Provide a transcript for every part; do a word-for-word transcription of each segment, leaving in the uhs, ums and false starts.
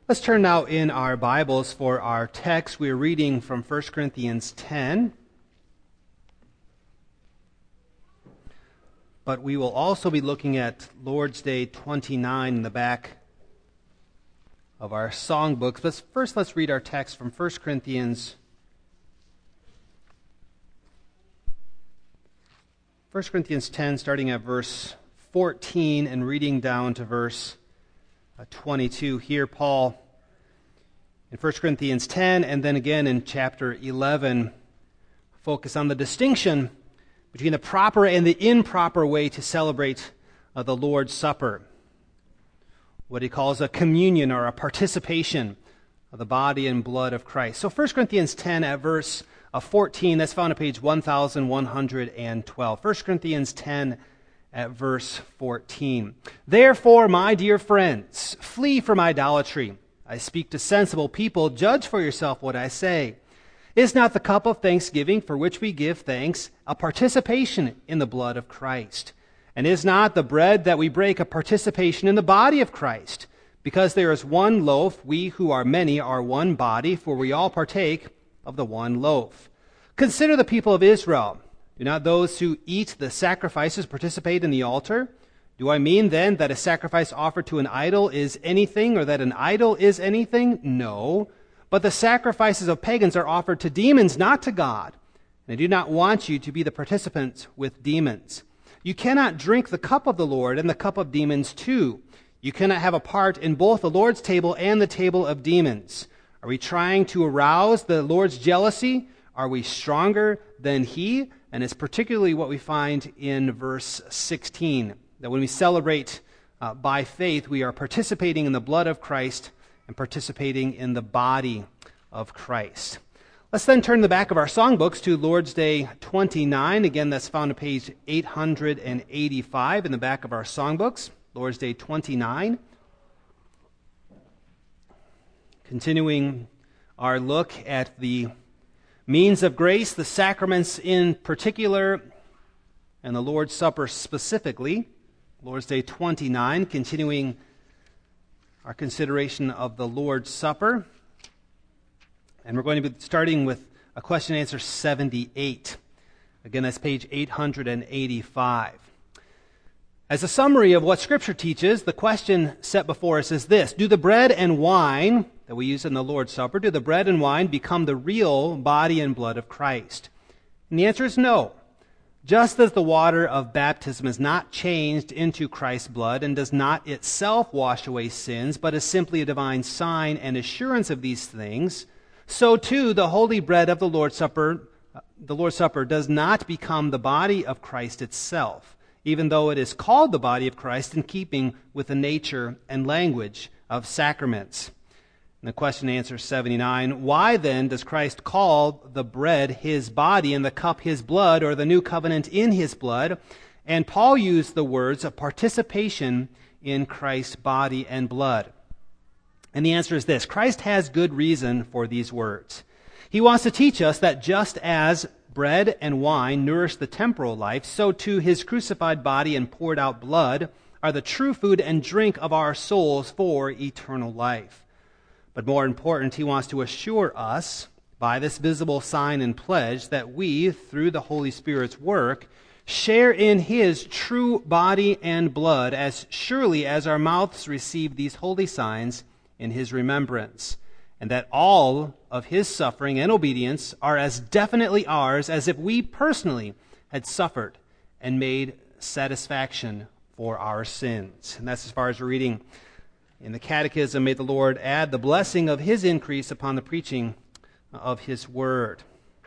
Let's turn now in our Bibles for our text. We are reading from First Corinthians ten. But we will also be looking at Lord's Day twenty-nine in the back of our songbooks. But first, let's read our text from First Corinthians. First Corinthians ten, starting at verse fourteen and reading down to verse twenty-two. Here, Paul, in First Corinthians ten, and then again in chapter eleven, focus on the distinction between the proper and the improper way to celebrate uh, the Lord's Supper, what he calls a communion or a participation of the body and blood of Christ. So First Corinthians ten at verse uh, fourteen, that's found on page one thousand one hundred twelve. First Corinthians ten at verse fourteen. Therefore, my dear friends, flee from idolatry. I speak to sensible people. Judge for yourself what I say. Is not the cup of thanksgiving for which we give thanks a participation in the blood of Christ? And is not the bread that we break a participation in the body of Christ? Because there is one loaf, we who are many are one body, for we all partake of the one loaf. Consider the people of Israel. Do not those who eat the sacrifices participate in the altar? Do I mean then that a sacrifice offered to an idol is anything, or that an idol is anything? No. But the sacrifices of pagans are offered to demons, not to God. And I do not want you to be the participants with demons. You cannot drink the cup of the Lord and the cup of demons too. You cannot have a part in both the Lord's table and the table of demons. Are we trying to arouse the Lord's jealousy? Are we stronger than he? And it's particularly what we find in verse sixteen, that when we celebrate uh, by faith, we are participating in the blood of Christ and participating in the body of Christ. Let's then turn the back of our songbooks to Lord's Day twenty-nine. Again, that's found on page eight hundred eighty-five in the back of our songbooks. Lord's Day twenty-nine. Continuing our look at the means of grace, the sacraments in particular, and the Lord's Supper specifically. Lord's Day twenty-nine, continuing our consideration of the Lord's Supper. And we're going to be starting with a question and answer seventy-eight. Again, that's page eight hundred eighty-five. As a summary of what Scripture teaches, the question set before us is this: do the bread and wine that we use in the Lord's Supper, do the bread and wine become the real body and blood of Christ? And the answer is no. Just as the water of baptism is not changed into Christ's blood and does not itself wash away sins, but is simply a divine sign and assurance of these things, so too the holy bread of the Lord's Supper, the Lord's Supper does not become the body of Christ itself, even though it is called the body of Christ in keeping with the nature and language of sacraments. And the question and answer seventy-nine, why then does Christ call the bread his body and the cup his blood, or the new covenant in his blood? And Paul used the words of participation in Christ's body and blood. And the answer is this: Christ has good reason for these words. He wants to teach us that just as bread and wine nourish the temporal life, so too his crucified body and poured out blood are the true food and drink of our souls for eternal life. But more important, he wants to assure us by this visible sign and pledge that we, through the Holy Spirit's work, share in his true body and blood as surely as our mouths receive these holy signs in his remembrance, and that all of his suffering and obedience are as definitely ours as if we personally had suffered and made satisfaction for our sins. And that's as far as we're reading in the Catechism. May the Lord add the blessing of his increase upon the preaching of his word.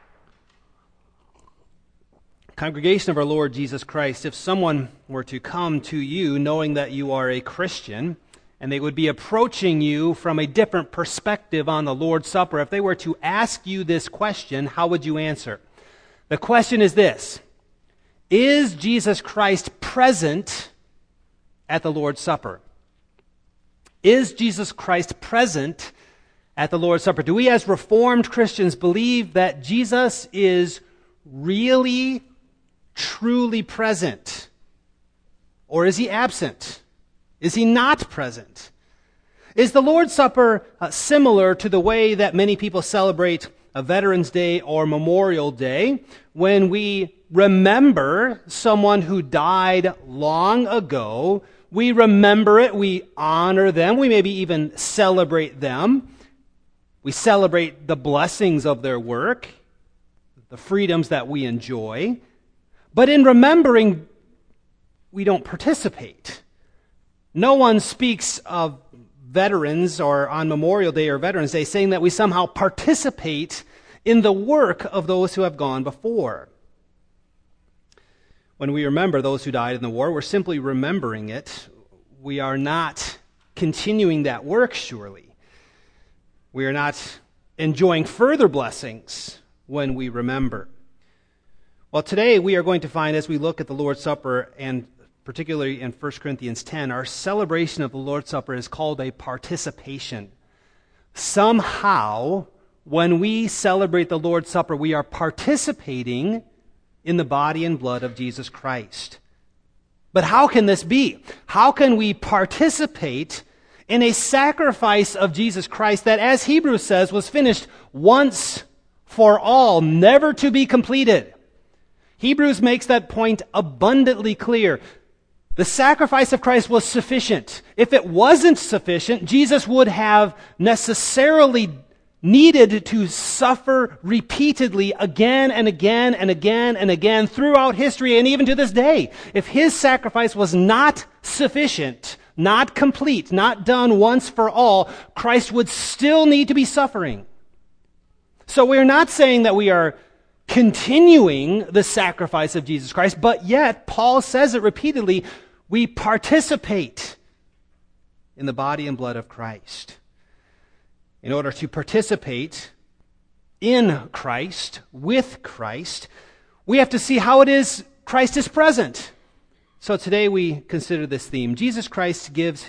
Congregation of our Lord Jesus Christ, if someone were to come to you knowing that you are a Christian, and they would be approaching you from a different perspective on the Lord's Supper, if they were to ask you this question, how would you answer? The question is this: is Jesus Christ present at the Lord's Supper? Is Jesus Christ present at the Lord's Supper? Do we as Reformed Christians believe that Jesus is really, truly present? Or is he absent? Is he not present? Is the Lord's Supper uh, similar to the way that many people celebrate a Veterans Day or Memorial Day, when we remember someone who died long ago? We remember it, we honor them, we maybe even celebrate them. We celebrate the blessings of their work, the freedoms that we enjoy. But in remembering, we don't participate. No one speaks of veterans or on Memorial Day or Veterans Day saying that we somehow participate in the work of those who have gone before. When we remember those who died in the war, we're simply remembering it. We are not continuing that work, surely. We are not enjoying further blessings when we remember. Well, today we are going to find, as we look at the Lord's Supper, and particularly in First Corinthians ten, our celebration of the Lord's Supper is called a participation. Somehow, when we celebrate the Lord's Supper, we are participating in the body and blood of Jesus Christ. But how can this be? How can we participate in a sacrifice of Jesus Christ that, as Hebrews says, was finished once for all, never to be completed? Hebrews makes that point abundantly clear. The sacrifice of Christ was sufficient. If it wasn't sufficient, Jesus would have necessarily needed to suffer repeatedly again and again and again and again throughout history and even to this day. If his sacrifice was not sufficient, not complete, not done once for all, Christ would still need to be suffering. So we're not saying that we are continuing the sacrifice of Jesus Christ, but yet Paul says it repeatedly, we participate in the body and blood of Christ. In order to participate in Christ, with Christ, we have to see how it is Christ is present. So today we consider this theme. Jesus Christ gives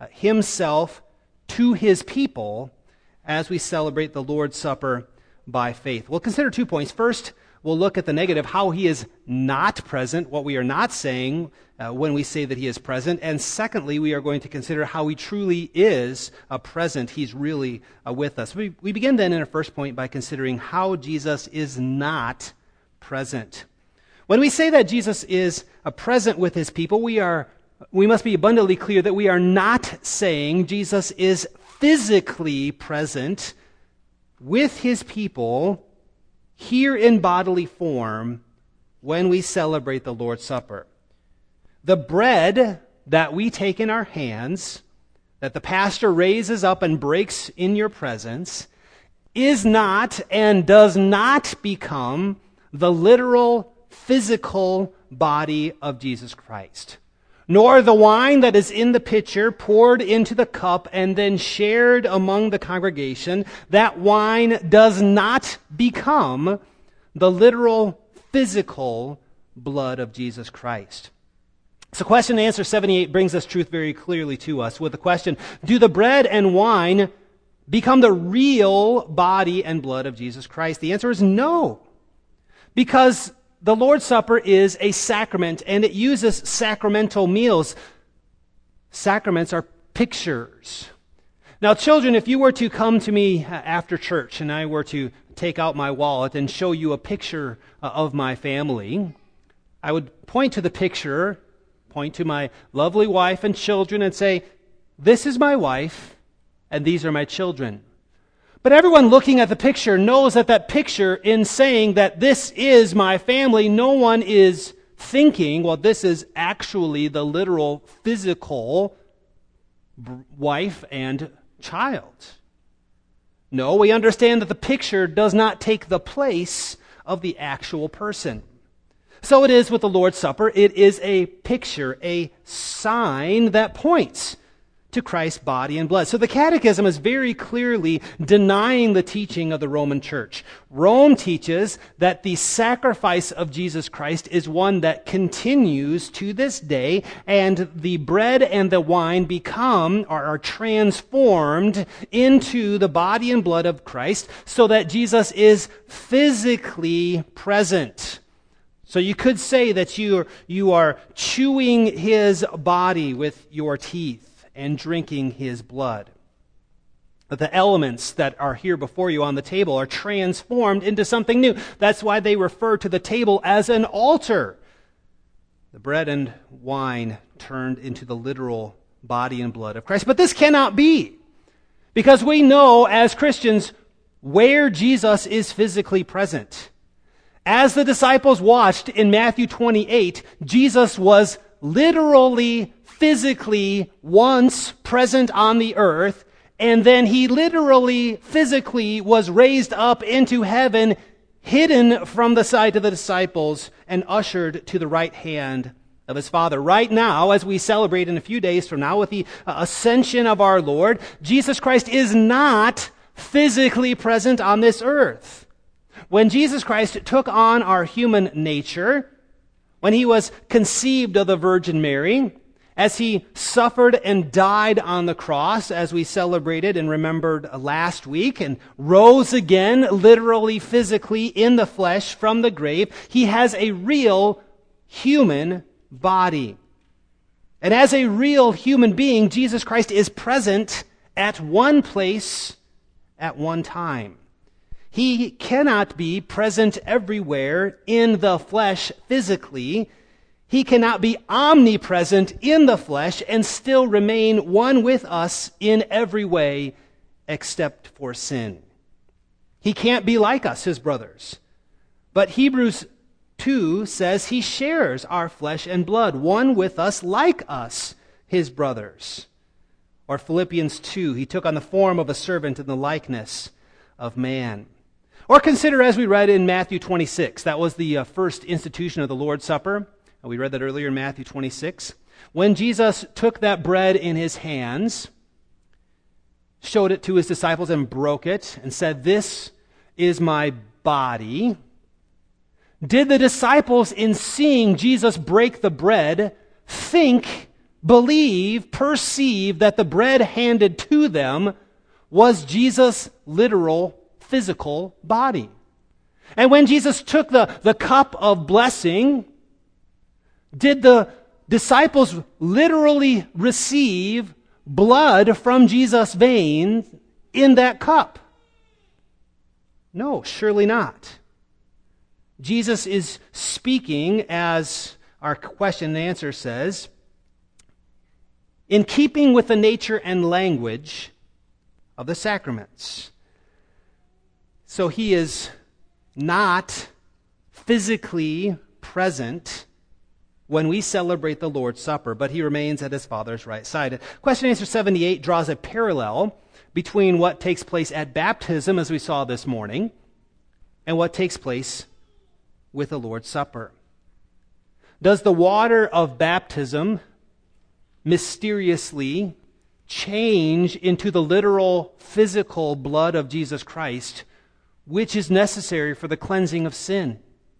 himself to his people as we celebrate the Lord's Supper by faith. We'll consider two points. First, we'll look at the negative, how he is not present, what we are not saying uh, when we say that he is present. And secondly, we are going to consider how he truly is uh, present. He's really uh, with us. We, we begin then in our first point by considering how Jesus is not present. When we say that Jesus is uh, present with his people, we are we must be abundantly clear that we are not saying Jesus is physically present with his people here in bodily form when we celebrate the Lord's Supper. The bread that we take in our hands, that the pastor raises up and breaks in your presence, is not and does not become the literal physical body of Jesus Christ, nor the wine that is in the pitcher poured into the cup and then shared among the congregation. That wine does not become the literal physical blood of Jesus Christ. So question and answer seventy-eight brings this truth very clearly to us with the question, do the bread and wine become the real body and blood of Jesus Christ? The answer is no, because the Lord's Supper is a sacrament, and it uses sacramental meals. Sacraments are pictures. Now, children, if you were to come to me after church and I were to take out my wallet and show you a picture of my family, I would point to the picture, point to my lovely wife and children and say, this is my wife and these are my children. But everyone looking at the picture knows that that picture, in saying that this is my family, no one is thinking, well, this is actually the literal physical wife and child. No, we understand that the picture does not take the place of the actual person. So it is with the Lord's Supper. It is a picture, a sign that points to Christ's body and blood. So the Catechism is very clearly denying the teaching of the Roman Church. Rome teaches that the sacrifice of Jesus Christ is one that continues to this day, and the bread and the wine become or are transformed into the body and blood of Christ so that Jesus is physically present. So you could say that you, you are chewing his body with your teeth and drinking his blood. That the elements that are here before you on the table are transformed into something new. That's why they refer to the table as an altar. The bread and wine turned into the literal body and blood of Christ. But this cannot be, because we know as Christians where Jesus is physically present. As the disciples watched in Matthew twenty-eight, Jesus was literally, physically once present on the earth, and then he literally, physically was raised up into heaven, hidden from the sight of the disciples, and ushered to the right hand of his Father. Right now, as we celebrate in a few days from now with the ascension of our Lord, Jesus Christ is not physically present on this earth. When Jesus Christ took on our human nature, when he was conceived of the Virgin Mary, as he suffered and died on the cross, as we celebrated and remembered last week, and rose again, literally, physically, in the flesh from the grave, he has a real human body. And as a real human being, Jesus Christ is present at one place at one time. He cannot be present everywhere in the flesh physically. He cannot be omnipresent in the flesh and still remain one with us in every way except for sin. He can't be like us, his brothers. But Hebrews two says he shares our flesh and blood, one with us like us, his brothers. Or Philippians two, he took on the form of a servant in the likeness of man. Or consider, as we read in Matthew twenty-six, that was the uh, first institution of the Lord's Supper. We read that earlier in Matthew twenty-six. When Jesus took that bread in his hands, showed it to his disciples and broke it and said, "This is my body." Did the disciples, in seeing Jesus break the bread, think, believe, perceive that the bread handed to them was Jesus' literal, physical body? And when Jesus took the, the cup of blessing, did the disciples literally receive blood from Jesus' veins in that cup? No, surely not. Jesus is speaking, as our question and answer says, in keeping with the nature and language of the sacraments. So he is not physically present when we celebrate the Lord's Supper, but he remains at his Father's right side. Question answer seventy-eight draws a parallel between what takes place at baptism, as we saw this morning, and what takes place with the Lord's Supper. Does the water of baptism mysteriously change into the literal, physical blood of Jesus Christ, which is necessary for the cleansing of sin?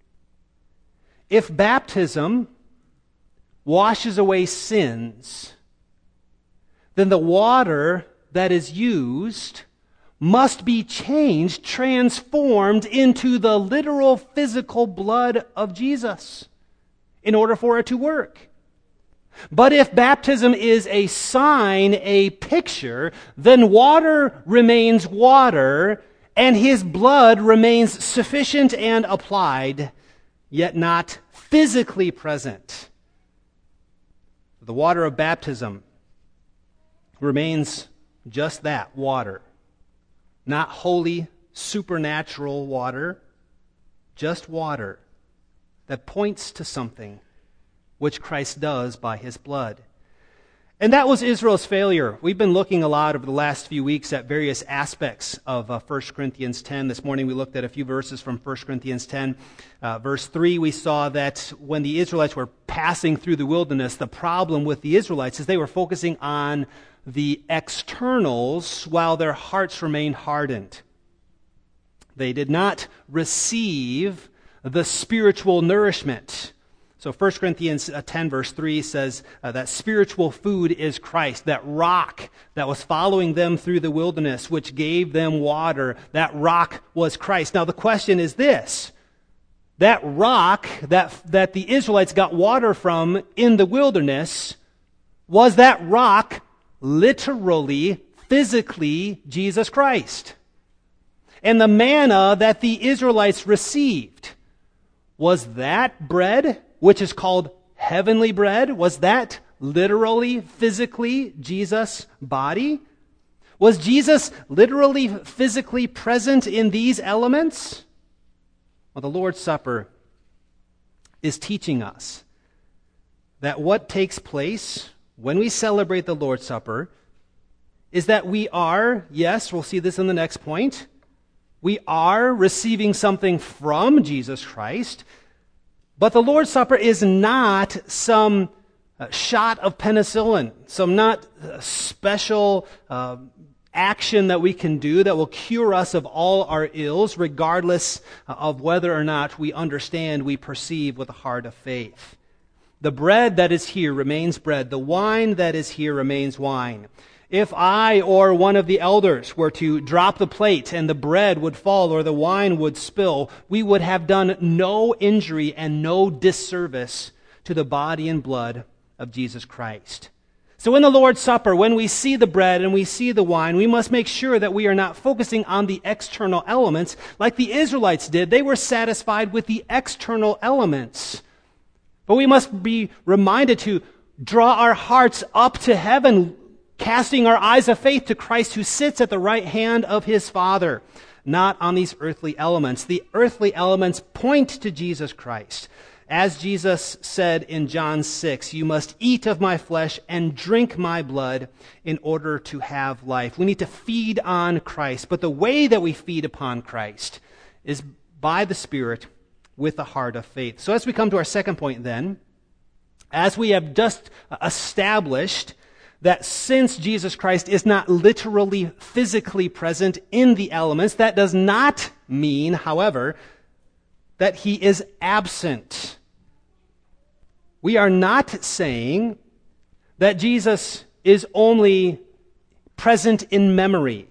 If baptism washes away sins, then the water that is used must be changed, transformed into the literal physical blood of Jesus in order for it to work. But if baptism is a sign, a picture, then water remains water, and his blood remains sufficient and applied, yet not physically present. The water of baptism remains just that, water. Not holy, supernatural water, just water that points to something which Christ does by his blood. And that was Israel's failure. We've been looking a lot over the last few weeks at various aspects of uh, First Corinthians ten. This morning we looked at a few verses from First Corinthians ten. Uh, verse three, we saw that when the Israelites were passing through the wilderness, the problem with the Israelites is they were focusing on the externals while their hearts remained hardened. They did not receive the spiritual nourishment. So First Corinthians ten verse three says uh, that spiritual food is Christ, that rock that was following them through the wilderness, which gave them water, that rock was Christ. Now the question is this: that rock that, that the Israelites got water from in the wilderness, was that rock literally, physically Jesus Christ. And the manna that the Israelites received, was that bread, which is called heavenly bread, was that literally, physically Jesus' body? Was Jesus literally, physically present in these elements? Well, the Lord's Supper is teaching us that what takes place when we celebrate the Lord's Supper is that we are, yes, we'll see this in the next point, we are receiving something from Jesus Christ, but the Lord's Supper is not some uh, shot of penicillin, some not uh, special uh, action that we can do that will cure us of all our ills, regardless of whether or not we understand, we perceive with a heart of faith. The bread that is here remains bread. The wine that is here remains wine. If I or one of the elders were to drop the plate and the bread would fall or the wine would spill, we would have done no injury and no disservice to the body and blood of Jesus Christ. So in the Lord's Supper, when we see the bread and we see the wine, we must make sure that we are not focusing on the external elements like the Israelites did. They were satisfied with the external elements. But we must be reminded to draw our hearts up to heaven, casting our eyes of faith to Christ who sits at the right hand of his Father, not on these earthly elements. The earthly elements point to Jesus Christ. As Jesus said in John six, you must eat of my flesh and drink my blood in order to have life. We need to feed on Christ, but the way that we feed upon Christ is by the Spirit with the heart of faith. So as we come to our second point then, as we have just established that since Jesus Christ is not literally, physically present in the elements, that does not mean, however, that he is absent. We are not saying that Jesus is only present in memory.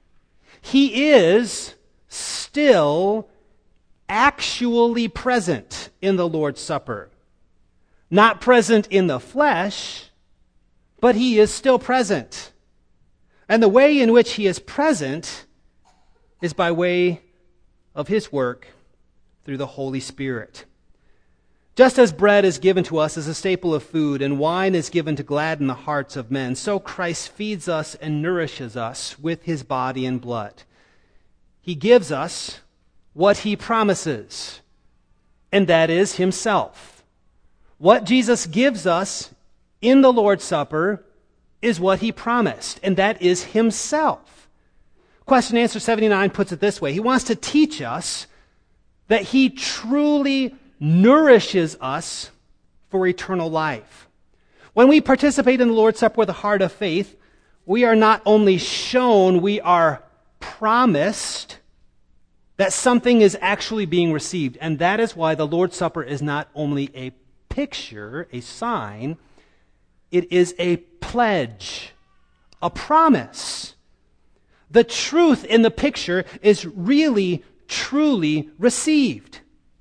He is still actually present in the Lord's Supper. Not present in the flesh, but he is still present. And the way in which he is present is by way of his work through the Holy Spirit. Just as bread is given to us as a staple of food and wine is given to gladden the hearts of men, so Christ feeds us and nourishes us with his body and blood. He gives us what he promises, and that is himself. What Jesus gives us in the Lord's Supper is what he promised, and that is himself. Question and answer seventy-nine puts it this way. He wants to teach us that he truly nourishes us for eternal life. When we participate in the Lord's Supper with a heart of faith, we are not only shown, we are promised that something is actually being received. And that is why the Lord's Supper is not only a picture, a sign, it is a pledge, a promise. The truth in the picture is really, truly received.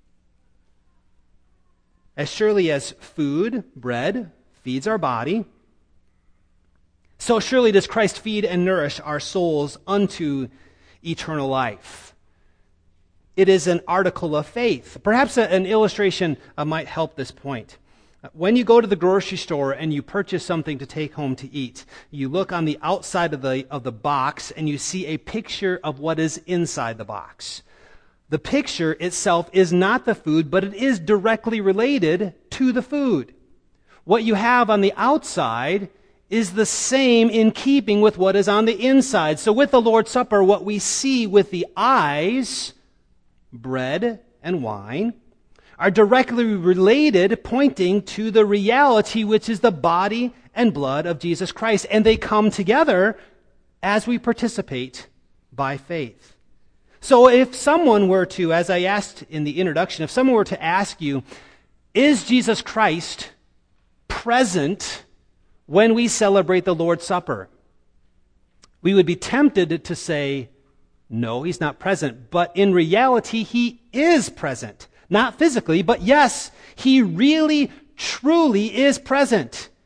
As surely as food, bread, feeds our body, so surely does Christ feed and nourish our souls unto eternal life. It is an article of faith. Perhaps an illustration might help this point. When you go to the grocery store and you purchase something to take home to eat, you look on the outside of the, of the box and you see a picture of what is inside the box. The picture itself is not the food, but it is directly related to the food. What you have on the outside is the same in keeping with what is on the inside. So with the Lord's Supper, what we see with the eyes, bread and wine, are directly related, pointing to the reality which is the body and blood of Jesus Christ. And they come together as we participate by faith. So if someone were to, as I asked in the introduction, if someone were to ask you, is Jesus Christ present when we celebrate the Lord's Supper? We would be tempted to say, no, he's not present. But in reality, he is present. Not physically, but yes, he really, truly is present. He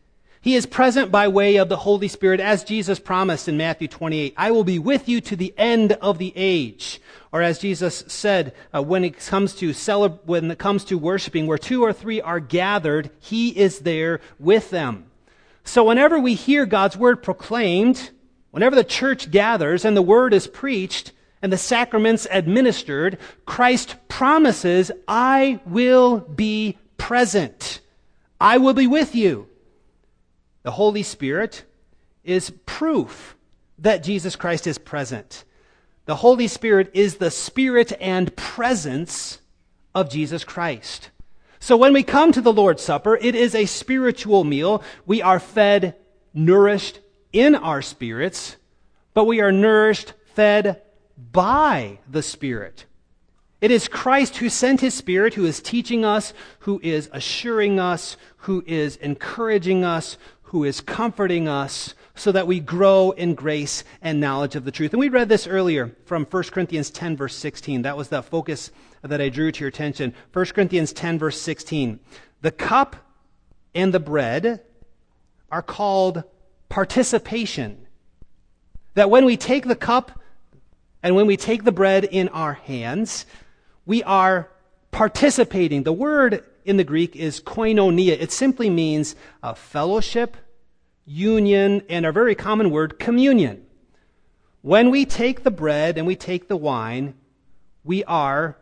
He is present by way of the Holy Spirit, as Jesus promised in Matthew twenty-eight. I will be with you to the end of the age. Or as Jesus said, uh, when it comes to celeb- when it comes to worshiping, where two or three are gathered, he is there with them. So whenever we hear God's word proclaimed, whenever the church gathers and the word is preached and the sacraments administered, Christ promises, I will be present. I will be with you. The Holy Spirit is proof that Jesus Christ is present. The Holy Spirit is the spirit and presence of Jesus Christ. So when we come to the Lord's Supper, it is a spiritual meal. We are fed, nourished in our spirits, but we are nourished, fed by the Spirit. It is Christ who sent his Spirit, who is teaching us, who is assuring us, who is encouraging us, who is comforting us, so that we grow in grace and knowledge of the truth. And we read this earlier from First Corinthians ten, verse sixteen. That was the focus that I drew to your attention. First Corinthians ten, verse sixteen. The cup and the bread are called participation. That when we take the cup and when we take the bread in our hands, we are participating. The word in the Greek is koinonia. It simply means a fellowship, union, and a very common word, communion. When we take the bread and we take the wine, we are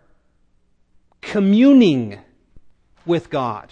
communing with God.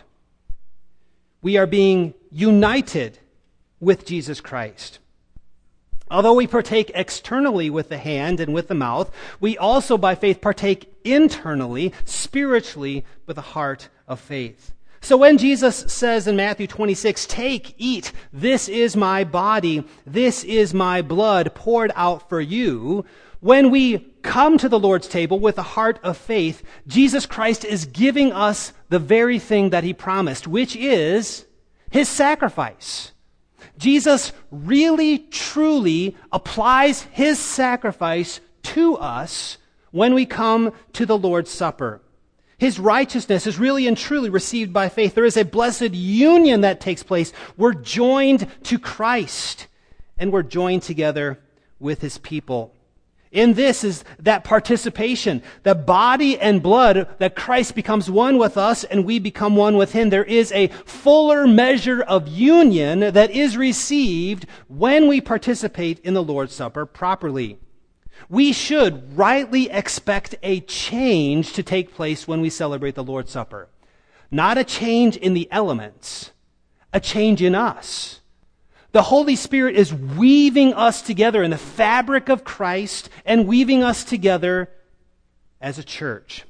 We are being united with Jesus Christ. Although we partake externally with the hand and with the mouth, we also by faith partake internally, spiritually, with a heart of faith. So when Jesus says in Matthew twenty-six, take, eat, this is my body, this is my blood poured out for you, when we come to the Lord's table with a heart of faith, Jesus Christ is giving us the very thing that he promised, which is his sacrifice. Jesus really, truly applies his sacrifice to us when we come to the Lord's Supper. His righteousness is really and truly received by faith. There is a blessed union that takes place. We're joined to Christ, and we're joined together with his people. In this is that participation, the body and blood, that Christ becomes one with us and we become one with him. There is a fuller measure of union that is received when we participate in the Lord's Supper properly. We should rightly expect a change to take place when we celebrate the Lord's Supper. Not a change in the elements, a change in us. The Holy Spirit is weaving us together in the fabric of Christ and weaving us together as a church.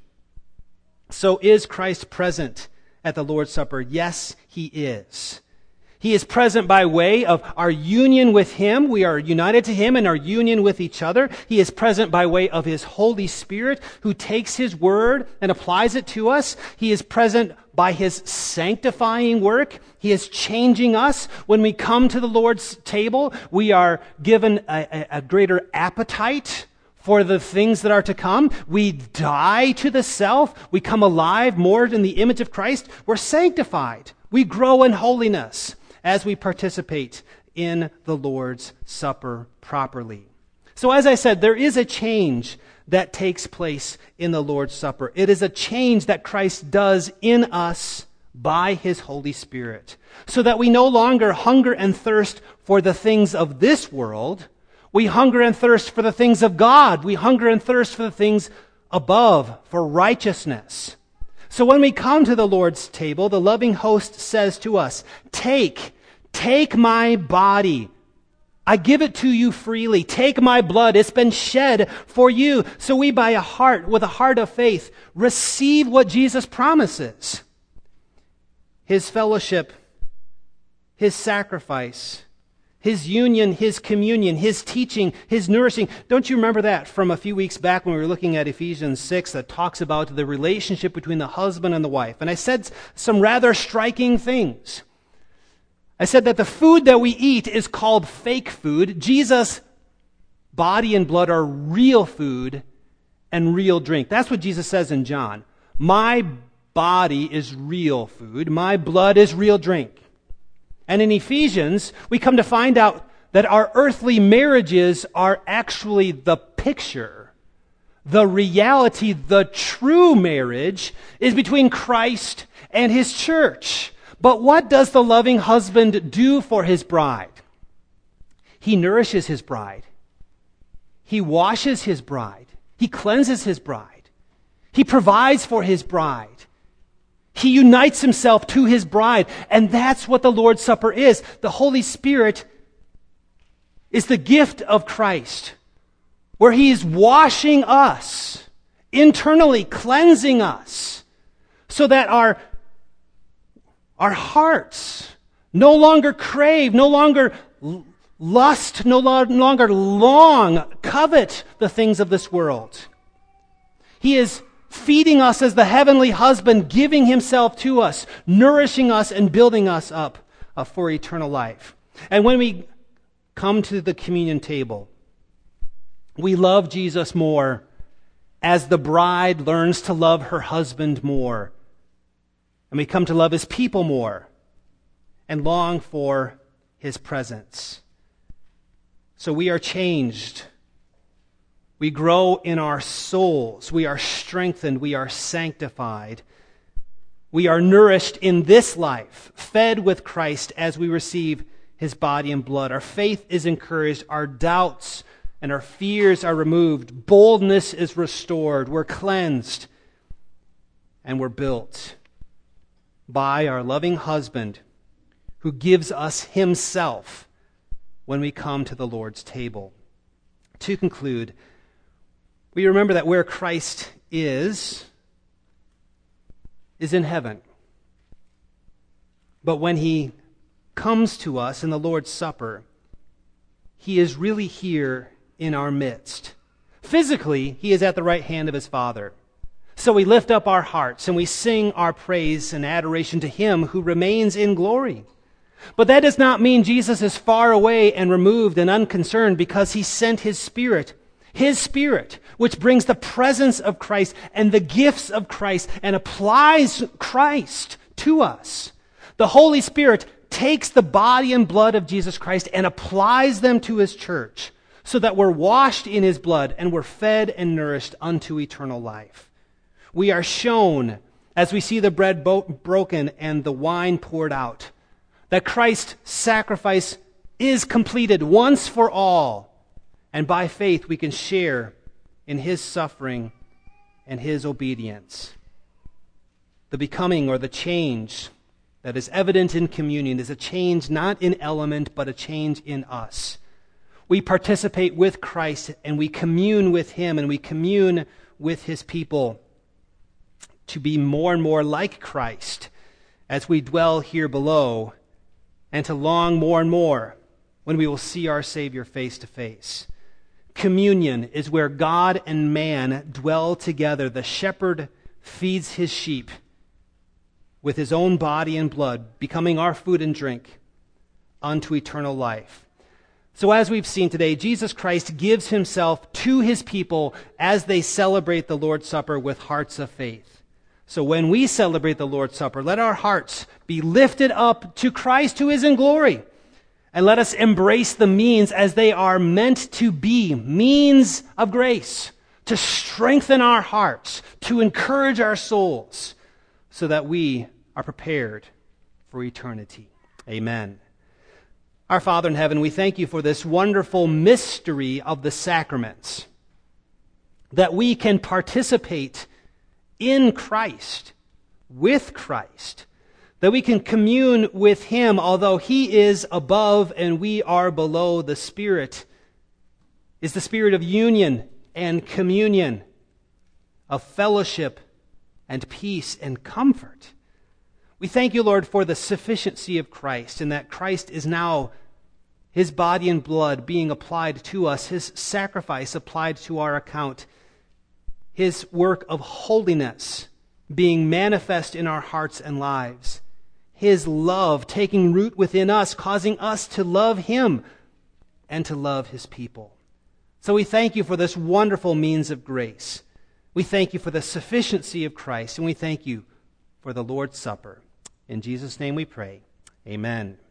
So is Christ present at the Lord's Supper? Yes, he is. He is present by way of our union with him. We are united to him in our union with each other. He is present by way of his Holy Spirit, who takes his word and applies it to us. He is present by his sanctifying work. He is changing us. When we come to the Lord's table, we are given a, a, a greater appetite for the things that are to come. We die to the self. We come alive more in the image of Christ. We're sanctified. We grow in holiness as we participate in the Lord's Supper properly. So as I said, there is a change that takes place in the Lord's Supper. It is a change that Christ does in us by his Holy Spirit, so that we no longer hunger and thirst for the things of this world. We hunger and thirst for the things of God. We hunger and thirst for the things above, for righteousness. So when we come to the Lord's table, the loving host says to us, take, take my body. I give it to you freely. Take my blood. It's been shed for you. So we, by a heart, with a heart of faith, receive what Jesus promises. His fellowship, his sacrifice, his union, his communion, his teaching, his nourishing. Don't you remember that from a few weeks back when we were looking at Ephesians six that talks about the relationship between the husband and the wife? And I said some rather striking things. I said that the food that we eat is called fake food. Jesus' body and blood are real food and real drink. That's what Jesus says in John. My body is real food. My blood is real drink. And in Ephesians, we come to find out that our earthly marriages are actually the picture, the reality, the true marriage is between Christ and his church. But what does the loving husband do for his bride? He nourishes his bride. He washes his bride. He cleanses his bride. He provides for his bride. He unites himself to his bride. And that's what the Lord's Supper is. The Holy Spirit is the gift of Christ, where he is washing us, internally cleansing us, so that our, our hearts no longer crave, no longer lust, no longer long, covet the things of this world. He is feeding us as the heavenly husband, giving himself to us, nourishing us and building us up uh, for eternal life. And when we come to the communion table, we love Jesus more as the bride learns to love her husband more. And we come to love his people more and long for his presence. So we are changed. We grow in our souls. We are strengthened. We are sanctified. We are nourished in this life, fed with Christ as we receive his body and blood. Our faith is encouraged. Our doubts and our fears are removed. Boldness is restored. We're cleansed. And we're built by our loving husband who gives us himself when we come to the Lord's table. To conclude, we remember that where Christ is, is in heaven. But when he comes to us in the Lord's Supper, he is really here in our midst. Physically, he is at the right hand of his Father. So we lift up our hearts and we sing our praise and adoration to him who remains in glory. But that does not mean Jesus is far away and removed and unconcerned, because he sent his Spirit, his Spirit, which brings the presence of Christ and the gifts of Christ and applies Christ to us. The Holy Spirit takes the body and blood of Jesus Christ and applies them to his church so that we're washed in his blood and we're fed and nourished unto eternal life. We are shown, as we see the bread bo- broken and the wine poured out, that Christ's sacrifice is completed once for all, and by faith we can share in his suffering and his obedience. The becoming or the change that is evident in communion is a change not in element, but a change in us. We participate with Christ and we commune with him and we commune with his people to be more and more like Christ as we dwell here below, and to long more and more when we will see our Savior face to face. Communion is where God and man dwell together. The shepherd feeds his sheep with his own body and blood, becoming our food and drink unto eternal life. So as we've seen today, Jesus Christ gives himself to his people as they celebrate the Lord's Supper with hearts of faith. So when we celebrate the Lord's Supper, let our hearts be lifted up to Christ who is in glory. And let us embrace the means as they are meant to be, means of grace, to strengthen our hearts, to encourage our souls, so that we are prepared for eternity. Amen. Our Father in heaven, we thank you for this wonderful mystery of the sacraments, that we can participate in Christ, with Christ, that we can commune with him, although he is above and we are below. The Spirit is the spirit of union and communion, of fellowship and peace and comfort. We thank you, Lord, for the sufficiency of Christ, and that Christ is now his body and blood being applied to us, his sacrifice applied to our account, his work of holiness being manifest in our hearts and lives, his love taking root within us, causing us to love him and to love his people. So we thank you for this wonderful means of grace. We thank you for the sufficiency of Christ, and we thank you for the Lord's Supper. In Jesus' name we pray. Amen.